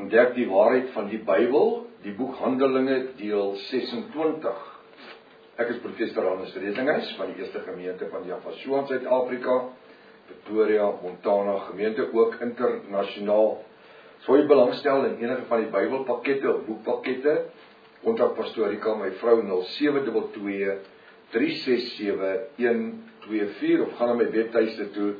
ontdek die waarheid van die Bybel, die boek Handelinge deel 26. Ek is professor Hannes Redinghuis van die Eerste Gemeente van Javasua in Suid-Afrika, Pretoria, Montana, gemeente ook internasionaal. Sou jy belangstel in enige van die Bybelpakkette of boekpakkette, kontak Pastoor Rika, my vrou 0722-367-124 of gaan na my webtuiste toe,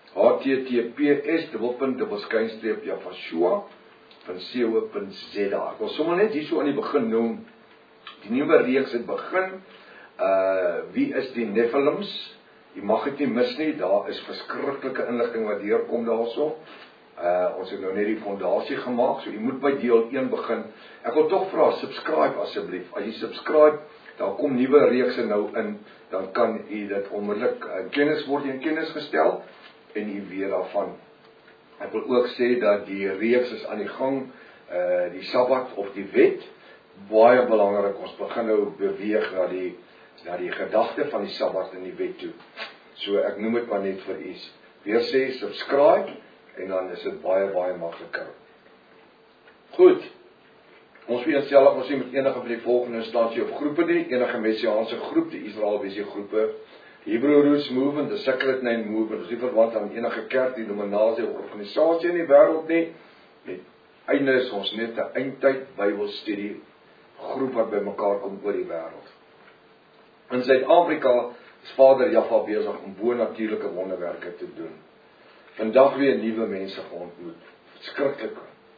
https://javasua.co.za. Ek wil sommer net hier so aan die begin noem, die nuwe reeks het begin, wie is die Nephilims? Jy mag dit nie mis nie, daar is verskriklike inligting wat deurkom daarso. Ons het nou net die fondasie gemaak, so jy moet by deel 1 begin. Ek wil tog vra, subscribe asseblief. As jy subscribe, dan kom nuwe reekse nou in, dan kan jy dit onmiddellik word in kennis gestel, en jy weet daarvan. Ek wil ook sê dat die reeks is aan die gang, die Sabbat of die wet, baie belangrik, ons begin nou beweeg na die gedagte van die Sabbat en die wet toe. So ek noem dit maar net vir u. Weer sê, subscribe, en dan is dit baie, baie makliker. Goed, ons vereenselwig ons nie met enige van die volgende instansie of groepe nie, enige messiaanse groep, die Israel-Wesie groepe, Hebrew Roots Movement, the Sacred Name Movement, is nie verwant aan enige kerk, die denominasie of organisasie in die wêreld nie. Met einde is ons net 'n eindtyd Bybelstudie groep wat by mekaar kom oor die wêreld. In Suid-Afrika is Vader Jaffa besig om bonatuurlike wonderwerke te doen. Vandag weer nuwe mense geontmoet. Verskriklik.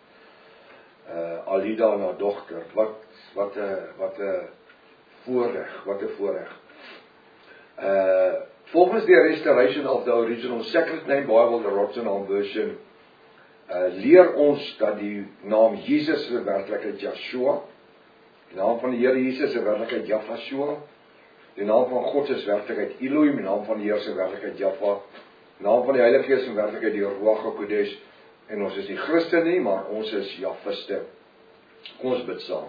Alida en haar dogter, wat 'n voorreg. Volgens die Restoration of the Original Sacred Name Bible, the Rotterdam version, leer ons dat die naam Jesus is werklikheid Yeshua, die naam van die Here Jesus is werklikheid Javasua, die naam van God is werklikheid Elohim, die naam van die Heer is werklikheid Jaffa, die naam van die Heilige Gees is werklikheid die Ruach HaKodesh, en ons is nie Christen nie, maar ons is Jafiste. Kom ons bid saam.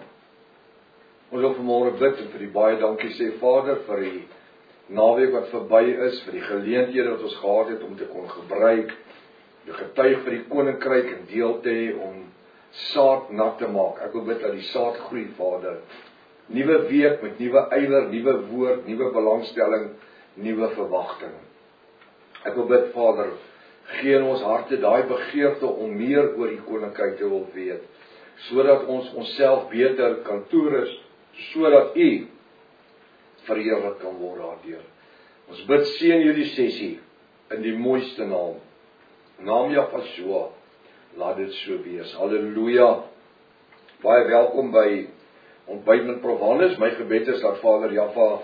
Ons wil vanmôre bid en vir die baie dankie sê, Vader, vir die naweek wat verby is, vir die geleenthede wat ons gehad het om te kon gebruik, die getuig vir die koninkryk en deel te hê om saad nat te maak. Ek wil bid dat die saad groei, Vader. Nuwe week met nuwe ywer, nuwe woord, nuwe belangstelling, nuwe verwagting. Ek wil bid, Vader, gee in ons harte daai begeerte om meer oor die koninkryk te wil weet, sodat ons onsself beter kan toerus, sodat U verheerlik kan word daardeur. Ons bid seën hierdie sessie in die mooiste naam Javasua, laat dit so wees. Halleluja. Baie welkom by Ontbyt met Prof Hannes. My gebed is dat Vader Jaffa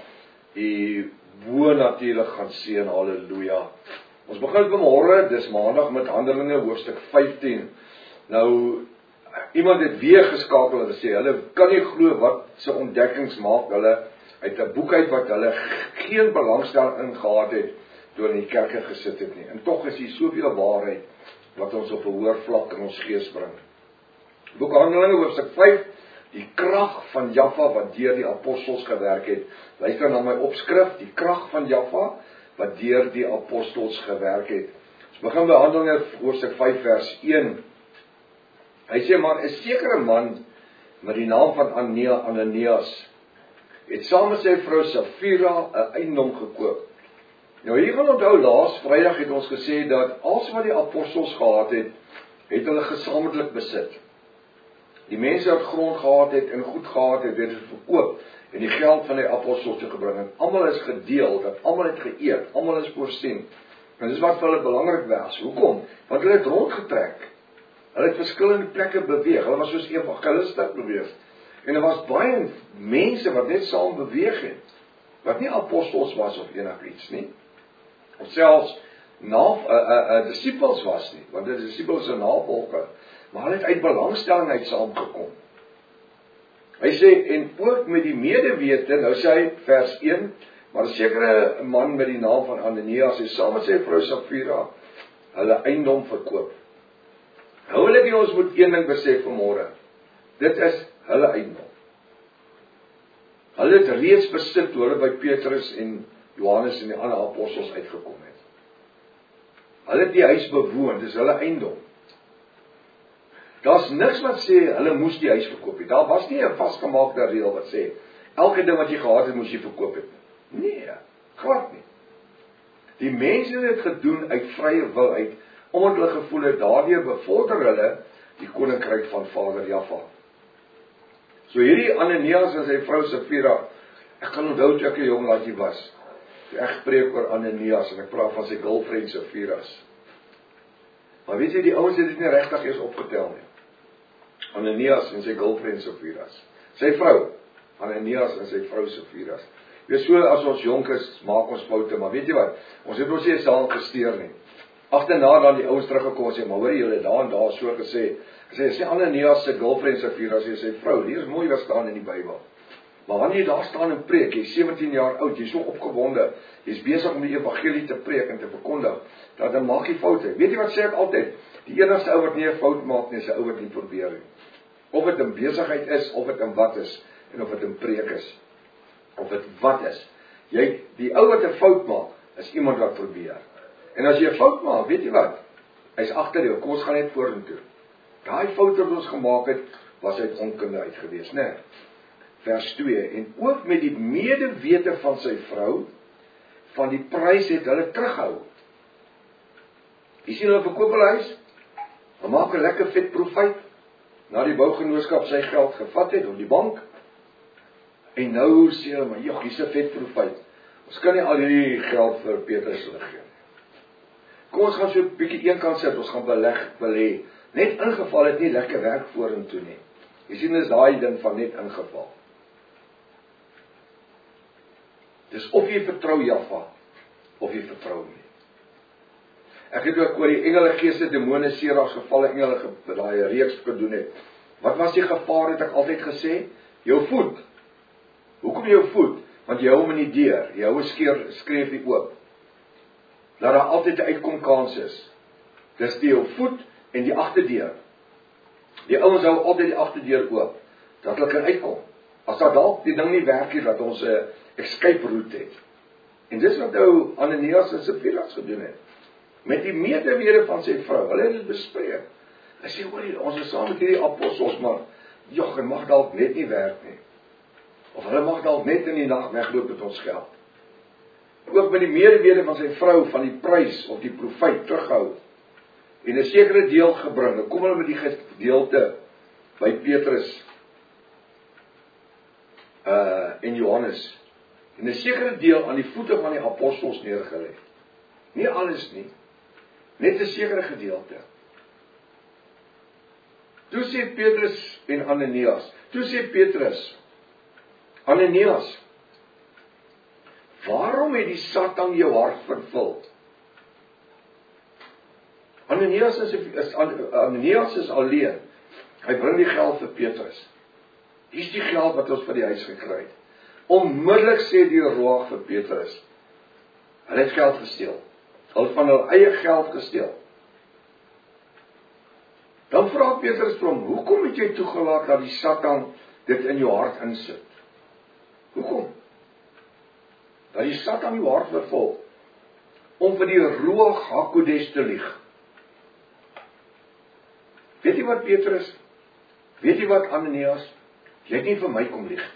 U bonatuurlik gaan seën. Halleluja. Ons begin vanmôre, dis maandag met Handelinge hoofstuk 15. Nou, iemand het weer geskakel en gesê, hulle kan nie glo wat se ontdekkings maak hulle uit 'n boek uit wat hulle geen belangstelling in gehad het toe in die kerke gesit het nie. En tog is hier soveel waarheid wat ons op 'n hoër vlak in ons gees bring. Boek Handelinge hoofstuk 5, die krag van Jaffa wat deur die apostels gewerk het. Luister na my opskrif, die krag van Jaffa wat deur die apostels gewerk het. Ons begin by Handelinge hoofstuk 5 vers 1. Hy sê, maar 'n sekere man met die naam van Ananias het saam met sy vrou Safira 'n eiendom gekoop. Nou hier gaan onthou, laas Vrydag het ons gesê dat alles wat die apostels gehad het, het hulle gesamentlik besit. Die mense wat grond gehad het en goed gehad het, het dit verkoop en die geld van die apostels te gebring. En almal is gedeel, dat almal het geëet, almal is voorsien. En dis wat vir hulle belangrik was. Hoekom? Want hulle het rondgetrek. Hulle het verskillende plekke beweeg. Hulle was soos evangeliste beweeg. En daar was baie mense wat net saam beweeg het, wat nie apostels was of enigiets nie, of selfs disippels was nie, want dit is disippels en navolgers, maar hulle het uit belangstelling uit saamgekom. Hy sê, en ook met die medewete, nou sê hy vers 1, maar 'n sekere man met die naam van Ananias het saam met sy vrou Safira hulle eiendom verkoop. Nou wil ek ons moet een ding besef vanmôre. Dit is hulle eiendom. Hulle het reeds besit toe hulle by Petrus en Johannes en die ander apostels uitgekom het. Hulle het die huis bewoon, dis hulle eiendom. Daar's niks wat sê, hulle moes die huis verkoop het. Daar was nie 'n vasgemaakte reël wat sê, elke ding wat jy gehad het, moes jy verkoop het. Nee, glad nie. Die mense het dit gedoen uit vrye wil uit, omdat hulle gevoel het, daardeur bevorder hulle die koninkryk van Vader Jaffa. So hierdie Ananias en sy vrou Sapphira, ek kan onthou toe ek 'n jong laatjie was, toe ek preek oor Ananias, en ek praat van sy girlfriend Sapphira's. Maar weet jy, die ouens het dit nie regtig eers opgetel nie. Ananias en sy girlfriend Sapphira's. Sy vrou, Ananias en sy vrou Sapphira's. Weet so, as ons jonk is, maak ons foute, maar weet jy wat, ons het ons nie saam gesteer nie. Agterna dan die ouens teruggekom en sê, maar hoor julle daar en daar so gesê, sê Ananias se girlfriend Sapphira, sê sy vrou, die is mooi wat staan in die Bybel. Maar wanneer jy daar staan en preek, jy is 17 jaar oud, jy is so opgewonde, jy is besig om die evangelie te preek en te verkondig, dat dan maak jy foute. Weet jy wat sê ek altyd? Die enigste ou wat nie 'n fout maak nie, is 'n ou wat nie probeer nie. Of dit in besigheid is, of dit in wat is, en of dit in preek is, of dit wat is. Die ou wat 'n fout maak, is iemand wat probeer. En as jy 'n fout maak, weet jy wat? Hy's agter jou, kom ons gaan net vorentoe. Daai fout wat ons gemaak het, was uit onkunde uit gewees, né? Vers 2, en ook met die medewete van sy vrou, van die prys het hulle terughou. Jy sien hulle verkoop hulle huis, hulle maak 'n lekker vet profijt, na die bougenootskap sy geld gevat het, op die bank, en nou sê hulle, maar joh, hier's 'n vet profijt, ons kan nie al hierdie geld vir Petrus gee. Kom ons gaan so 'n bietjie eenkant sit, ons gaan belê. Net ingeval het nie lekker werk vorentoe nie. Jy sien, dis daai ding van net ingeval. Dis of jy vertrou Jaffa, of jy vertrou nie. Ek het ook oor die engelegeeste, demone, Serags gevalle, engele, daai reeks gedoen het. Wat was die gevaar, het ek altyd gesê? Jou voet. Hoekom jou voet? Want jy hou hom in die deur, jy hou 'n skreef die oop. Dat daar altyd 'n uitkomkans is. Dis die jou voet en die agterdeur. Die ouens hou altyd die agterdeur oop, dat hulle kan uitkom. As dat dalk die ding nie werk nie, dat ons 'n escape route het. En dis wat ou Ananias en Sapphira gedoen het. Met die medewete van sy vrou, hulle het dit bespreek. Hy sê, hoor, ons is saam met hierdie apostels, maar joh, hy mag dalk net nie werk nie. Of hulle mag dalk net in die nag wegloop met ons geld. Ook met die medewete van sy vrou, van die prys of die profijt terughou, en 'n sekere deel gebring. Dan kom hulle met die gedeelte by Petrus en Johannes, en 'n sekere deel aan die voete van die apostels neergelê. Nie alles nie, net 'n sekere gedeelte. Toe sê Petrus en Ananias, Ananias, waarom het die Satan jou hart vervul? Ananias is alleen. Hy bring die geld vir Petrus. Hier is die geld wat ons vir die huis gekry het. Onmiddellik sê die Ruach vir Petrus, hulle het geld gesteel. Hulle het van hulle eie geld gesteel. Dan vra Petrus vir hom, hoekom het jy toegelaat dat die Satan dit in jou hart insit? Hoekom? Dat die Satan jou hart vervul, om vir die Ruach HaKodesh te lieg. Weet jy wat Petrus? Weet jy wat Ananias? Jy het nie vir my kom lieg nie.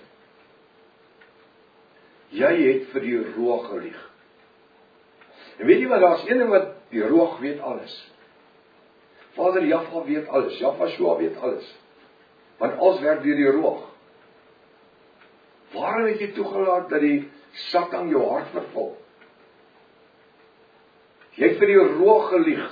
Jy het vir die Ruach gelieg. En weet jy wat, daar is een ding wat die Ruach weet alles. Vader Jaffa weet alles, Jaffa weet alles. Want alles werk deur die Ruach. Waarom het jy toegelaat dat die Satan jou hart vervul? Jy het vir die Ruach gelieg.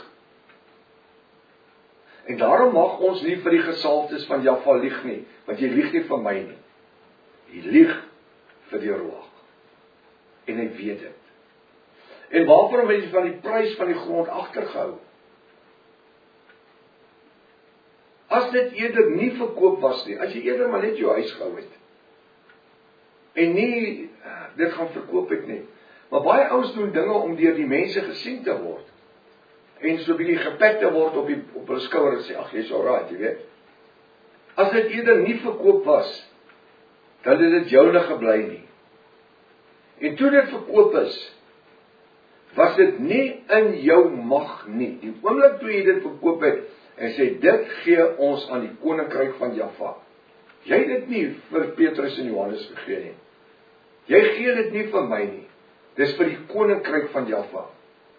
En daarom mag ons nie vir die gesalfdes van Jaffa lieg nie, want jy lieg nie vir my nie. Jy lieg vir die Ruach. En hy weet dit. En waarom het jy van die prys van die grond agtergehou? As dit eerder nie verkoop was nie, as jy eerder maar net jou huis gehou het, en nie dit gaan verkoop het nie. Maar baie ouens doen dinge om deur die mense gesien te word, en so 'n bietjie gepet te word op hulle skouer en sê, ag, jy's alright, jy weet. As dit eerder nie verkoop was, dan het dit joune gebly nie. En toe dit verkoop is, was dit nie in jou mag nie. Die oomblik toe jy dit verkoop het, en sê, dit gee ons aan die koninkryk van Jaffa. Jy het dit nie vir Petrus en Johannes gegee nie. Jy gee dit nie vir my nie. Dis vir die koninkryk van Jaffa.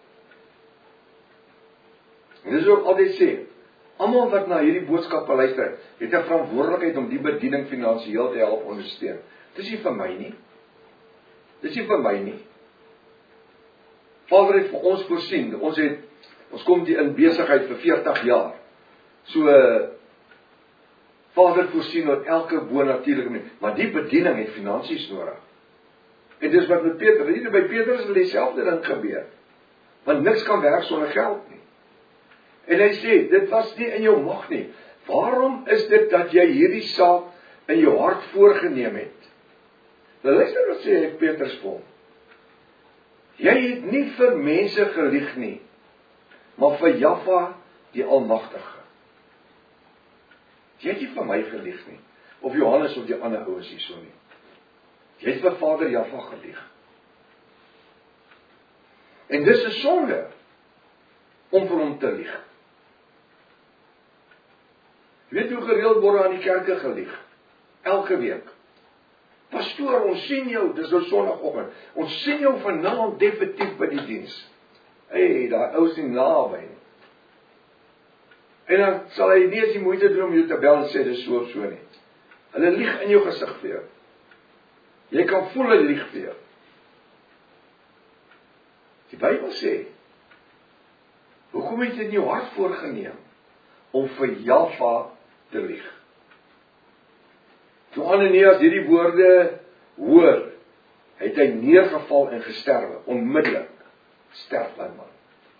En dis ook altyd sê, almal wat na hierdie boodskappe luister, het 'n verantwoordelikheid om die bediening finansiëel te help ondersteun. Dis nie vir my nie. Dis nie vir my nie. Vader het vir ons voorsien. Ons kom in besigheid vir 40 jaar. So Vader voorsien oor elke bonatuurlike mens, maar die bediening het finansies nodig. En dis wat met Petrus, hier by Petrus wil dieselfde ding gebeur. Want niks kan werk sonder geld nie. En hy sê, dit was nie in jou mag nie. Waarom is dit dat jy hierdie saak in jou hart voorgeneem het? Luister wat sê Petrus vir hom. Jy het nie vir mense gelieg nie, maar vir Jaffa die Almagtige. Jy het nie vir my gelieg nie, of Johannes of die ander ouens hierso nie. Jy het vir Vader Jaffa gelieg. En dis 'n sonde om vir hom te lieg. Jy weet hoe gereeld word aan die kerke gelieg? Elke week. Pastoor, ons sien jou, dis nou Sondagoggend. Ons sien jou vanaand definitief by die diens. Hey, daai ou is nie naby nie. En dan sal hy nie eens die moeite doen om jou te bel en sê dis so of so nie. Hulle lieg in jou gesig vir jou. Jy kan voel hulle lieg vir jou. Die Bybel sê, hoekom het jy in jou hart voorgeneem om vir Jaffa te lieg? Toe Ananias hierdie woorde hoor, het hy neergeval en gesterwe, onmiddellik. Sterf hy man.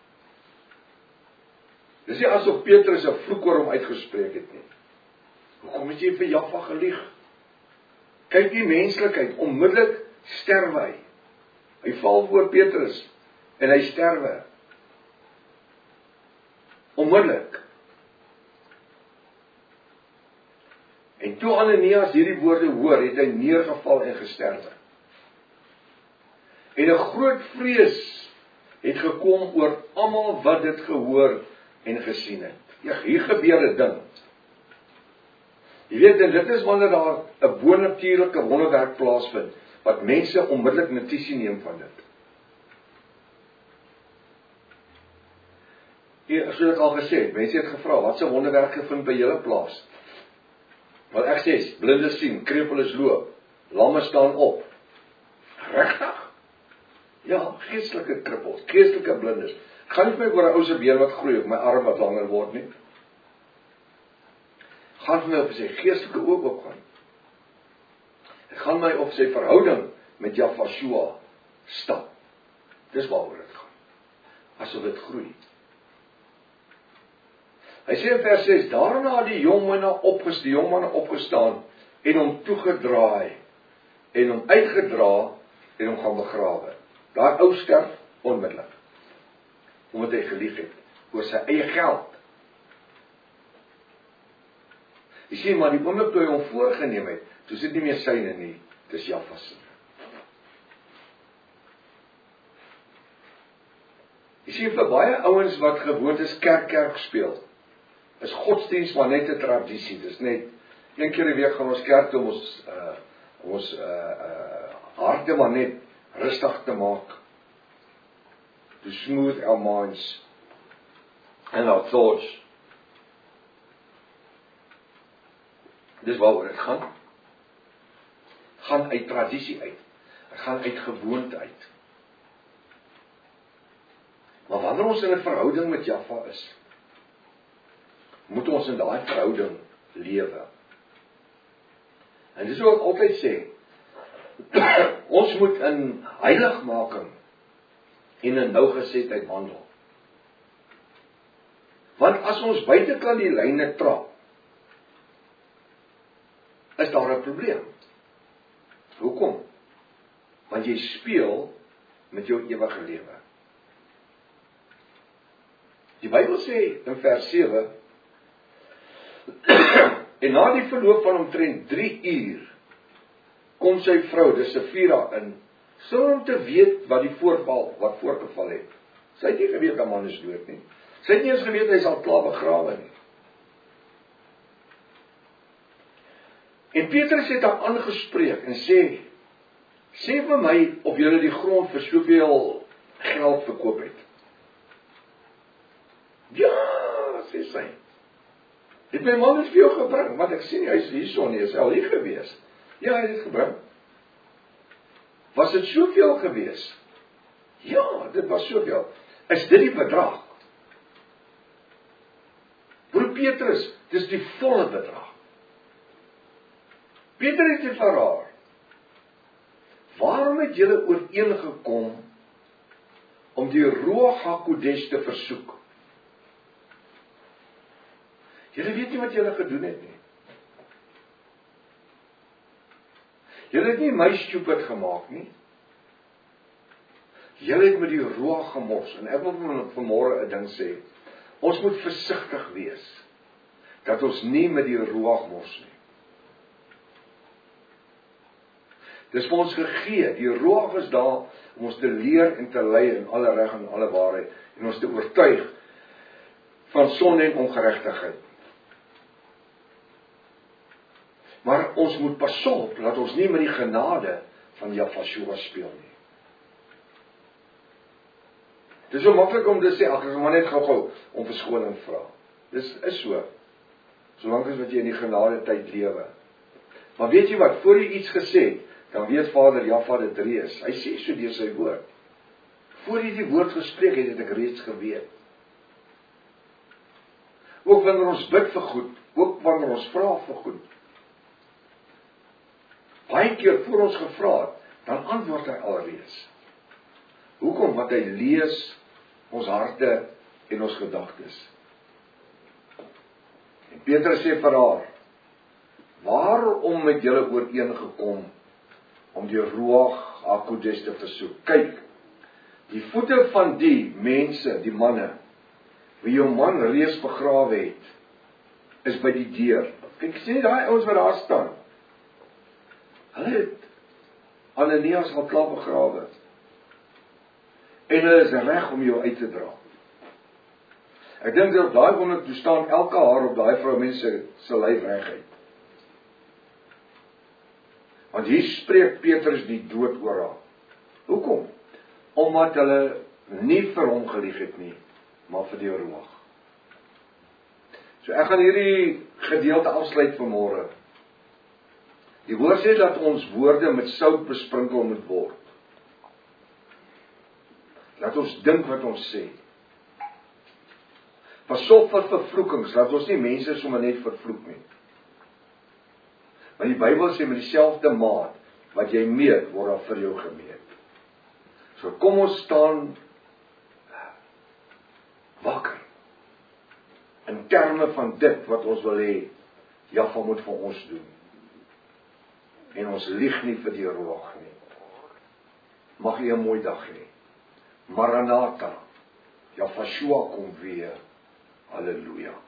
Dis nie asof Petrus 'n vloek oor hom uitgespreek het nie. Hoekom het jy vir Jaffa gelieg? Kyk die menslikheid, onmiddellik sterwe hy. Hy val voor Petrus en hy sterwe. Onmiddellik. En toe Ananias hierdie woorde hoor, het hy neergeval en gesterwe. En 'n groot vrees het gekom oor almal wat dit gehoor en gesien het. Ja, hier gebeur 'n ding. Jy weet, en dit is wanneer daar 'n bonatuurlike wonderwerk plaasvind, wat mense onmiddellik notisie neem van dit. Hier, soos ek al gesê het, mense het gevra, wat se wonderwerk gevind by julle plaas? Wat ek sê, blindes sien, krepeles loop, lamme staan op. Regtig? Ja, geestelike krippels, geestelike blindes. Ek gaan nie vir my oor 'n ou se been wat groei of my arm wat langer word nie. Gaan vir my op sy geestelike oog oopgaan. Ek gaan my op sy verhouding met Jaffa stap. Dis waaroor dit gaan. Asof dit groei. Hy sê in vers 6, daarna die jongmanne opgestaan en hom toegedraai en hom uitgedra en hom gaan begrawe. Daar ou sterf onmiddellik. Omdat hy gelieg het oor sy eie geld. Jy sien maar die oomblik toe hy hom voorgeneem het, toe sit nie meer syne nie, dis Jaffa se. Jy sien vir baie ouens wat gewoond is kerk speel, is godsdienst maar net 'n tradisie. Dis net een keer 'n week gaan ons kerk toe om ons harte maar net rustig te maak. To smooth our minds and our thoughts. Dis waaroor dit gaan. Gaan uit tradisie uit. Dit gaan uit gewoonte uit. Maar wanneer ons in 'n verhouding met Jaffa is, moet ons in daai verhouding lewe. En dis wat ek altyd sê, ons moet in heiligmaking en in nougesetheid wandel. Want as ons buitekant die lyne trap, is daar 'n probleem. Hoekom? Want jy speel met jou ewige lewe. Die Bybel sê in vers 7, en na die verloop van omtrent 3 uur, kom sy vrou, dis Safira, in, sonder om te weet wat voorgeval het. Sy het nie geweet dat man is dood nie. Sy het nie eens geweet hy is al klaar begrawe nie. En Petrus het haar aangespreek en sê vir my of julle die grond vir soveel geld verkoop het. Ja, sê sy. Het my man dit vir jou gebring, want ek sien hy is hierson nie, is al hier gewees. Ja, hy het dit gebring. Was dit soveel gewees? Ja, dit was soveel. Is dit die bedrag? Broer Petrus, dis die volle bedrag. Petrus het vir haar, waarom het julle ooreengekom om die Ruach HaKodesh te versoek? Julle weet nie wat julle gedoen het nie. Julle het nie my stupid gemaak nie. Julle het met die Ruach gemors. En ek wil vanmôre 'n ding sê. Ons moet versigtig wees dat ons nie met die Ruach mors nie. Dis vir ons gegee. Die Ruach is daar om ons te leer en te lei in alle reg en alle waarheid en ons te oortuig van sonde en ongeregtigheid. Maar ons moet pas op dat ons nie met die genade van Yahshua speel nie. Dit is so maklik om te sê, ag, ek moet net gou-gou om verskoning vra. Dis is so. Solank as wat jy in die genade tyd lewe. Maar weet jy wat, voor jy iets gesê het, dan weet Vader, Jahwe dit reeds. Hy sê so deur sy woord. Voor jy die woord gespreek het, het ek reeds geweet. Ook wanneer ons bid vir goed, ook wanneer ons vra vir goed. Baie keer voor ons gevra het, dan antwoord hy alreeds. Hoekom? Want hy lees ons harte en ons gedagtes. En Petrus sê vir haar, waarom het julle ooreengekom om die Ruach HaKodesh te versoek? Kyk, die voete van die mense, die manne, wie jou man reeds begrawe het, is by die deur. Kyk, sien daai ouens wat daar staan. Hulle het Ananias al klaar begrawe. En hulle is reg om jou uit te dra. Ek dink dat op daai oomblik toe staan elke haar op daai vrou mense se lyf reguit. Want hier spreek Petrus die dood oor haar. Hoekom? Omdat hulle nie vir hom gelieg het nie, maar vir die Ruach. So ek gaan hierdie gedeelte afsluit vanmôre. Die woord sê dat ons woorde met sout besprinkel moet word. Laat ons dink wat ons sê. Pas op vir vervloekings, laat ons nie mense sommer net vervloek nie. Want die Bybel sê met dieselfde maat wat jy meet, word daar vir jou gemeet. So kom ons staan wakker in terme van dit wat ons wil hê Jahwe moet vir ons doen. En ons lieg nie vir die Ruach nie. Mag jy 'n mooi dag hê. Maranatha, Yahshua kom weer. Halleluja.